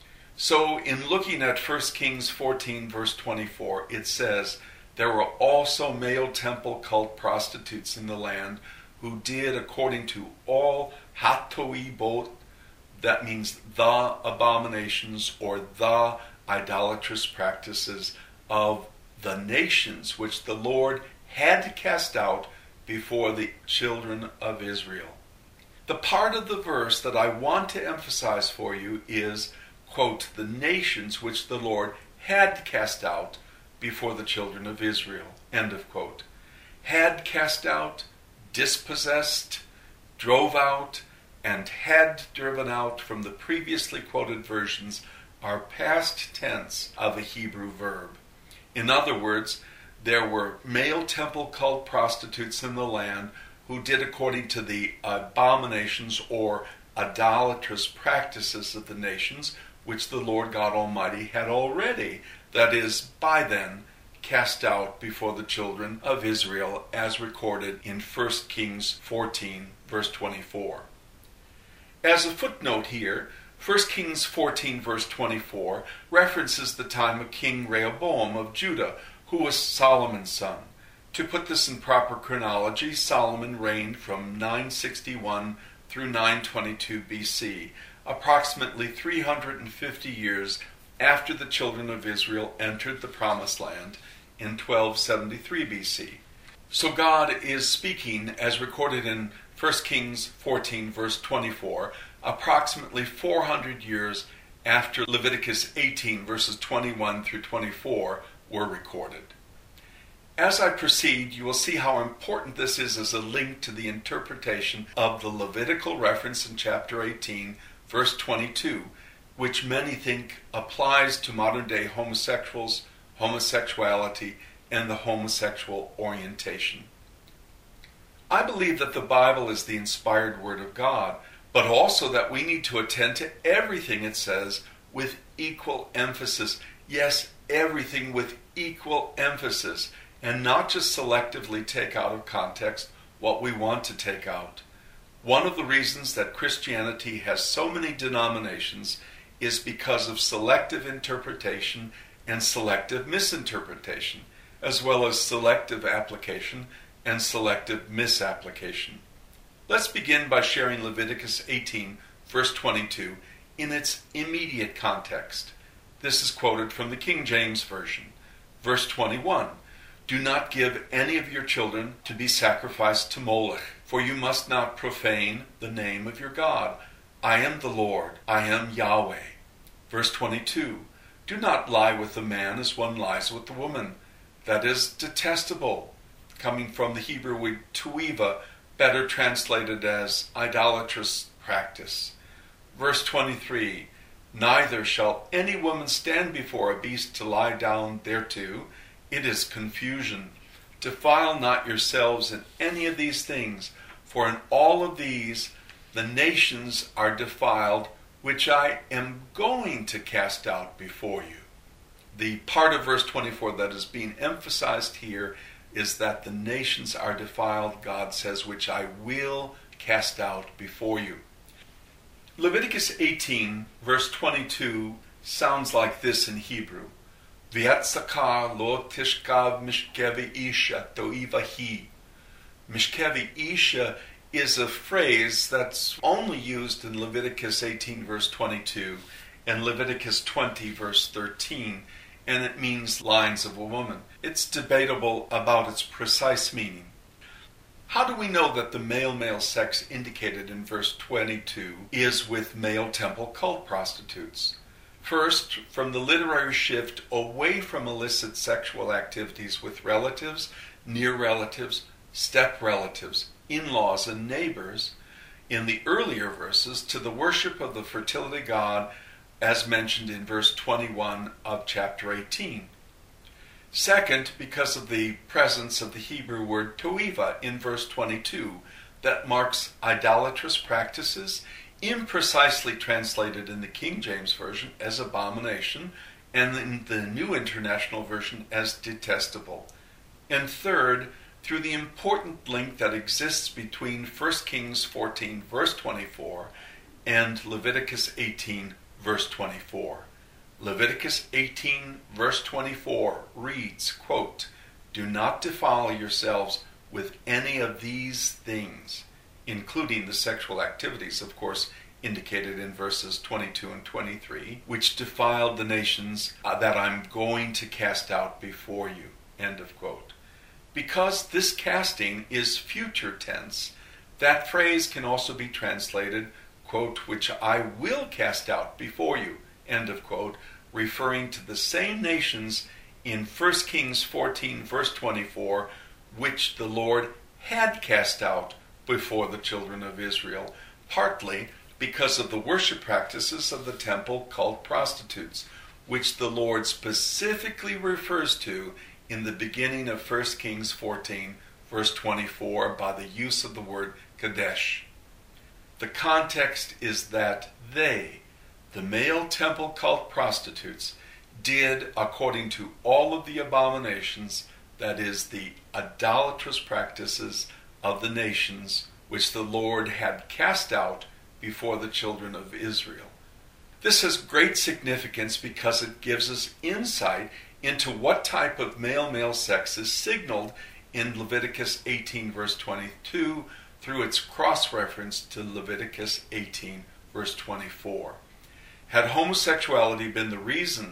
So in looking at 1 Kings 14 verse 24, it says, "There were also male temple cult prostitutes in the land who did according to all hatoibot," that means the abominations or the idolatrous practices of the nations which the Lord had to cast out before the children of Israel. The part of the verse that I want to emphasize for you is, quote, "the nations which the Lord had cast out before the children of Israel," end of quote. Had cast out, dispossessed, drove out, and had driven out from the previously quoted versions are past tense of a Hebrew verb. In other words, there were male temple cult prostitutes in the land who did according to the abominations or idolatrous practices of the nations which the Lord God Almighty had already, that is, by then, cast out before the children of Israel, as recorded in 1 Kings 14, verse 24. As a footnote here, 1 Kings 14, verse 24 references the time of King Rehoboam of Judah, who was Solomon's son. To put this in proper chronology, Solomon reigned from 961 through 922 BC, approximately 350 years after the children of Israel entered the Promised Land in 1273 BC. So God is speaking, as recorded in 1 Kings 14, verse 24, approximately 400 years after Leviticus 18, verses 21 through 24 were recorded. As I proceed, you will see how important this is as a link to the interpretation of the Levitical reference in chapter 18, verse 22, which many think applies to modern-day homosexuals, homosexuality, and the homosexual orientation. I believe that the Bible is the inspired Word of God, but also that we need to attend to everything it says with equal emphasis. Yes, everything with equal emphasis, and not just selectively take out of context what we want to take out. One of the reasons that Christianity has so many denominations is because of selective interpretation and selective misinterpretation, as well as selective application and selective misapplication. Let's begin by sharing Leviticus 18, verse 22, in its immediate context. This is quoted from the King James Version. Verse 21, "Do not give any of your children to be sacrificed to Moloch, for you must not profane the name of your God. I am the Lord, I am Yahweh." Verse 22, "Do not lie with the man as one lies with the woman. That is detestable," coming from the Hebrew word tuiva, better translated as idolatrous practice. Verse 23, "Neither shall any woman stand before a beast to lie down thereto. It is confusion. Defile not yourselves in any of these things, for in all of these the nations are defiled, which I am going to cast out before you." The part of verse 24 that is being emphasized here is that the nations are defiled, God says, which I will cast out before you. Leviticus 18, verse 22, sounds like this in Hebrew. V'yatzaka lo tishkav mishkevi isha toiva hi. Mishkevi isha is a phrase that's only used in Leviticus 18, verse 22, and Leviticus 20, verse 13, and it means lines of a woman. It's debatable about its precise meaning. How do we know that the male-male sex indicated in verse 22 is with male temple cult prostitutes? First, from the literary shift away from illicit sexual activities with relatives, near relatives, step relatives, in-laws, and neighbors, in the earlier verses, to the worship of the fertility god as mentioned in verse 21 of chapter 18. Second, because of the presence of the Hebrew word toiva in verse 22 that marks idolatrous practices, imprecisely translated in the King James Version as abomination and in the New International Version as detestable. And third, through the important link that exists between 1 Kings 14 verse 24 and Leviticus 18 verse 24. Leviticus 18 verse 24 reads, quote, "Do not defile yourselves with any of these things," including the sexual activities, of course, indicated in verses 22 and 23, which defiled the nations that I'm going to cast out before you, end of quote. Because this casting is future tense, that phrase can also be translated, quote, "which I will cast out before you," end of quote, referring to the same nations in 1 Kings 14 verse 24, which the Lord had cast out before the children of Israel, partly because of the worship practices of the temple cult prostitutes, which the Lord specifically refers to in the beginning of 1 Kings 14 verse 24 by the use of the word Kadesh. The context is that they, the male temple cult prostitutes, did according to all of the abominations, that is, the idolatrous practices of the nations, which the Lord had cast out before the children of Israel. This has great significance because it gives us insight into what type of male-male sex is signaled in Leviticus 18 verse 22 through its cross-reference to Leviticus 18 verse 24. Had homosexuality been the reason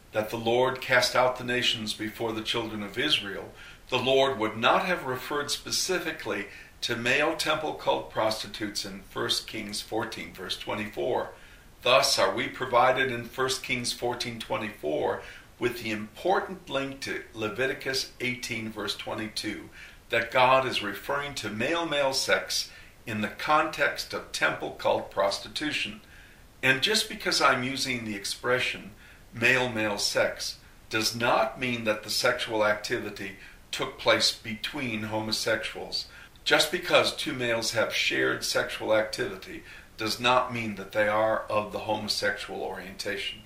that the Lord cast out the nations before the children of Israel, the Lord would not have referred specifically to male temple cult prostitutes in 1 Kings 14, verse 24. Thus are we provided in 1 Kings 14:24 with the important link to Leviticus 18, verse 22, that God is referring to male-male sex in the context of temple cult prostitution. And just because I'm using the expression male-male sex does not mean that the sexual activity took place between homosexuals. Just because two males have shared sexual activity does not mean that they are of the homosexual orientation.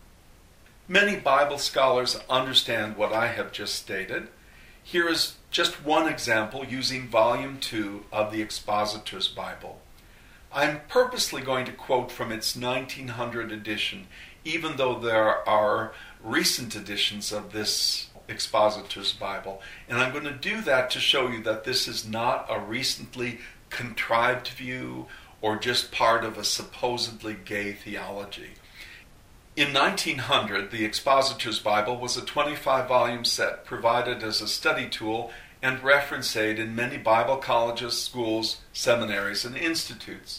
Many Bible scholars understand what I have just stated. Here is just one example using Volume 2 of the Expositor's Bible. I'm purposely going to quote from its 1900 edition, even though there are recent editions of this Expositor's Bible. And I'm going to do that to show you that this is not a recently contrived view or just part of a supposedly gay theology. In 1900, the Expositor's Bible was a 25-volume set provided as a study tool and reference aid in many Bible colleges, schools, seminaries, and institutes.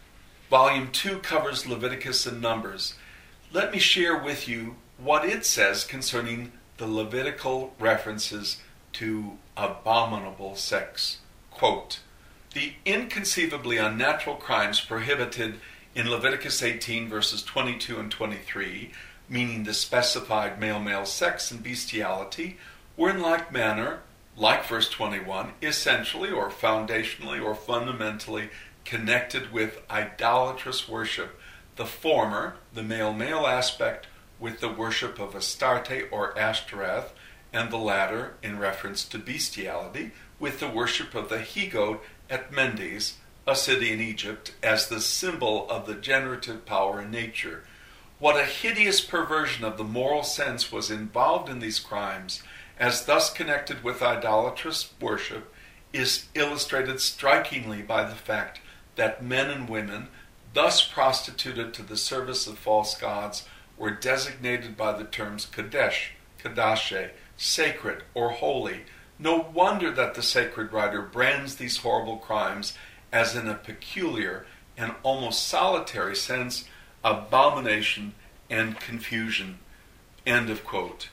Volume 2 covers Leviticus and Numbers. Let me share with you what it says concerning the Levitical references to abominable sex. Quote, "The inconceivably unnatural crimes prohibited in Leviticus 18 verses 22 and 23, meaning the specified male-male sex and bestiality, were in like manner, like verse 21, essentially or foundationally or fundamentally connected with idolatrous worship, the former, the male-male aspect, with the worship of Astarte or Ashtoreth, and the latter, in reference to bestiality, with the worship of the he-goat at Mendes, a city in Egypt, as the symbol of the generative power in nature. What a hideous perversion of the moral sense was involved in these crimes, as thus connected with idolatrous worship, is illustrated strikingly by the fact that men and women, thus prostituted to the service of false gods, were designated by the terms Kadesh, Kadashe, sacred or holy. No wonder that the sacred writer brands these horrible crimes as in a peculiar and almost solitary sense, abomination and confusion." End of quote.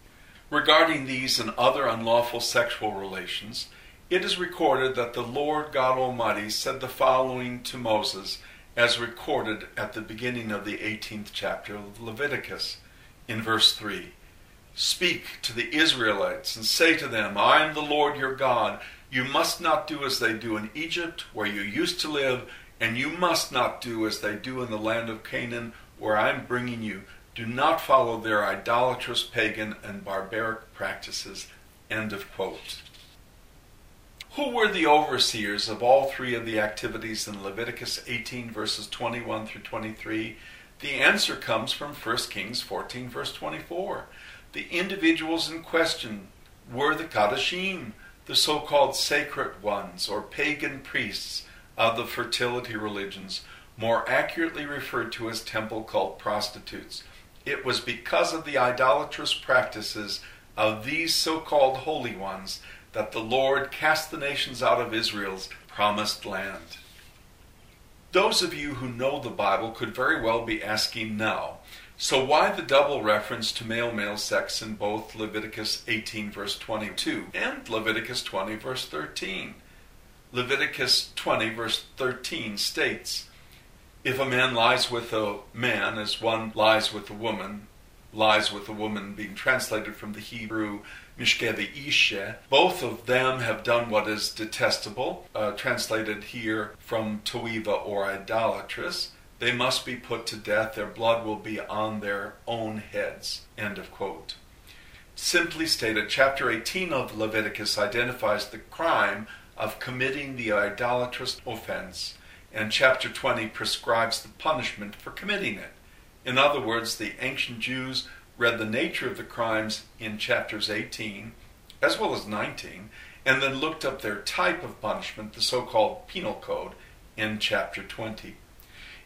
Regarding these and other unlawful sexual relations, it is recorded that the Lord God Almighty said the following to Moses, as recorded at the beginning of the 18th chapter of Leviticus, in verse 3. "Speak to the Israelites and say to them, I am the Lord your God. You must not do as they do in Egypt, where you used to live, and you must not do as they do in the land of Canaan, where I am bringing you. Do not follow their idolatrous, pagan, and barbaric practices." End of quote. Who were the overseers of all three of the activities in Leviticus 18 verses 21 through 23? The answer comes from 1 Kings 14 verse 24. The individuals in question were the Kadashim, the so-called sacred ones or pagan priests of the fertility religions, more accurately referred to as temple cult prostitutes. It was because of the idolatrous practices of these so-called holy ones that the Lord cast the nations out of Israel's promised land. Those of you who know the Bible could very well be asking now, so why the double reference to male-male sex in both Leviticus 18 verse 22 and Leviticus 20 verse 13? Leviticus 20 verse 13 states, "If a man lies with a man as one lies with a woman being translated from the Hebrew mishkevi ishe, both of them have done what is detestable," translated here from toiva or idolatrous. "They must be put to death. Their blood will be on their own heads." End of quote. Simply stated, chapter 18 of Leviticus identifies the crime of committing the idolatrous offense, and chapter 20 prescribes the punishment for committing it. In other words, the ancient Jews read the nature of the crimes in chapters 18 as well as 19, and then looked up their type of punishment, the so-called penal code, in chapter 20.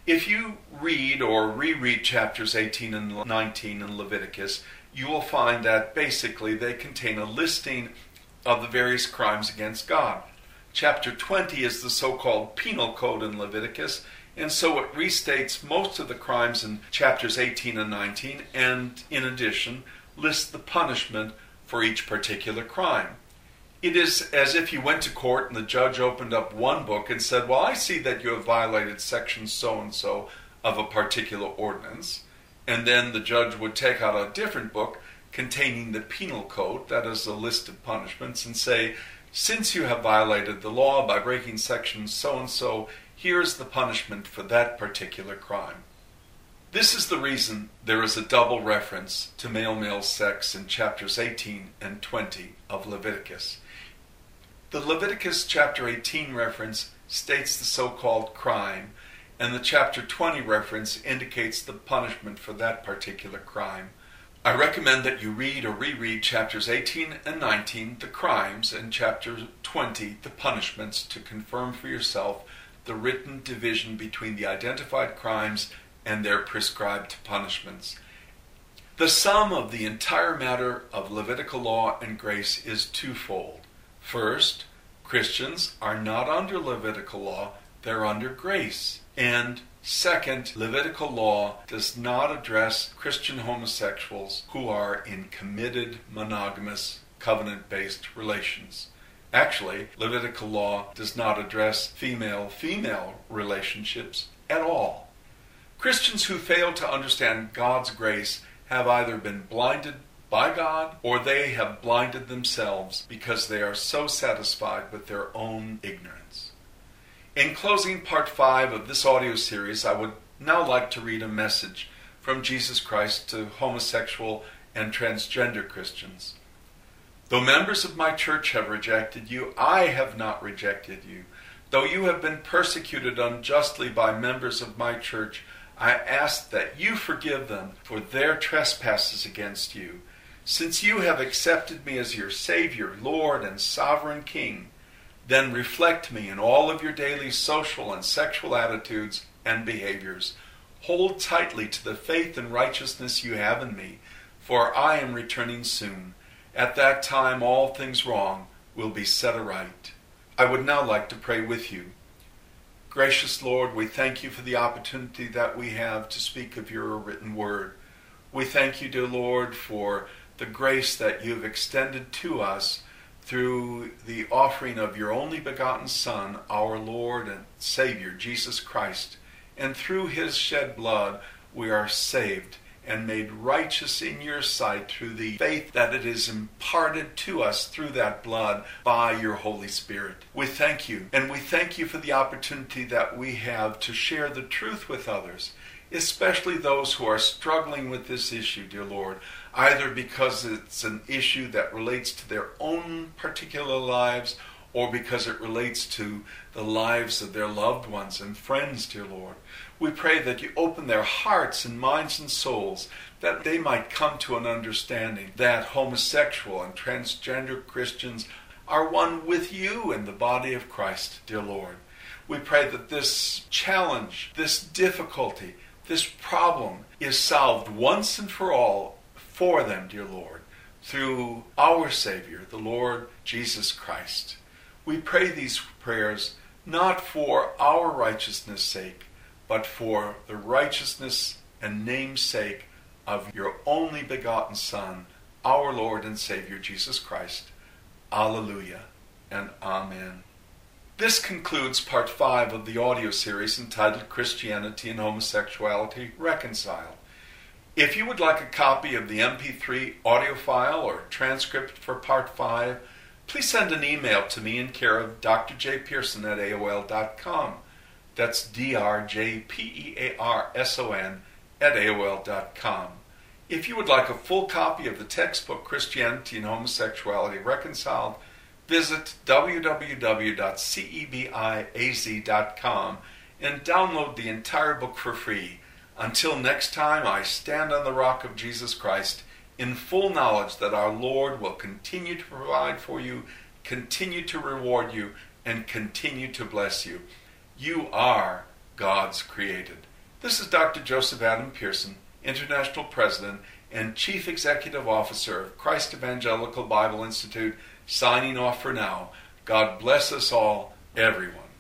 If you read or reread chapters 18 and 19 in Leviticus, you will find that basically they contain a listing of the various crimes against God. Chapter 20 is the so-called penal code in Leviticus, and so it restates most of the crimes in chapters 18 and 19, and in addition, lists the punishment for each particular crime. It is as if you went to court and the judge opened up one book and said, well, I see that you have violated section so-and-so of a particular ordinance. And then the judge would take out a different book containing the penal code, that is a list of punishments, and say, since you have violated the law by breaking section so-and-so, here's the punishment for that particular crime. This is the reason there is a double reference to male-male sex in chapters 18 and 20 of Leviticus. The Leviticus chapter 18 reference states the so-called crime, and the chapter 20 reference indicates the punishment for that particular crime. I recommend that you read or reread chapters 18 and 19, the crimes, and chapter 20, the punishments, to confirm for yourself the written division between the identified crimes and their prescribed punishments. The sum of the entire matter of Levitical law and grace is twofold. First, Christians are not under Levitical law, they're under grace. And second, Levitical law does not address Christian homosexuals who are in committed, monogamous, covenant-based relations. Actually, Levitical law does not address female-female relationships at all. Christians who fail to understand God's grace have either been blinded by God, or they have blinded themselves because they are so satisfied with their own ignorance. In closing part 5 of this audio series, I would now like to read a message from Jesus Christ to homosexual and transgender Christians. Though members of my church have rejected you, I have not rejected you. Though you have been persecuted unjustly by members of my church, I ask that you forgive them for their trespasses against you. Since you have accepted me as your Savior, Lord, and Sovereign King, then reflect me in all of your daily social and sexual attitudes and behaviors. Hold tightly to the faith and righteousness you have in me, for I am returning soon. At that time all things wrong will be set aright. I would now like to pray with you. Gracious Lord, we thank you for the opportunity that we have to speak of your written word. We thank you, dear Lord, for the grace that you have extended to us through the offering of your only begotten Son, our Lord and Savior, Jesus Christ. And through his shed blood, we are saved and made righteous in your sight through the faith that it is imparted to us through that blood by your Holy Spirit. We thank you, and we thank you for the opportunity that we have to share the truth with others, especially those who are struggling with this issue, dear Lord, either because it's an issue that relates to their own particular lives or because it relates to the lives of their loved ones and friends, dear Lord. We pray that you open their hearts and minds and souls, that they might come to an understanding that homosexual and transgender Christians are one with you in the body of Christ, dear Lord. We pray that this challenge, this difficulty, this problem is solved once and for all for them, dear Lord, through our Savior, the Lord Jesus Christ. We pray these prayers not for our righteousness' sake, but for the righteousness and name's sake of your only begotten Son, our Lord and Savior, Jesus Christ. Alleluia and Amen. This concludes part 5 of the audio series entitled Christianity and Homosexuality Reconciled. If you would like a copy of the MP3 audio file or transcript for part 5, please send an email to me in care of Dr. J. Pearson at AOL.com. That's DRJPEARSON at AOL.com. If you would like a full copy of the textbook Christianity and Homosexuality Reconciled, visit www.cebiaz.com and download the entire book for free. Until next time, I stand on the rock of Jesus Christ in full knowledge that our Lord will continue to provide for you, continue to reward you, and continue to bless you. You are God's created. This is Dr. Joseph Adam Pearson, International President and Chief Executive Officer of Christ Evangelical Bible Institute, signing off for now. God bless us all, everyone.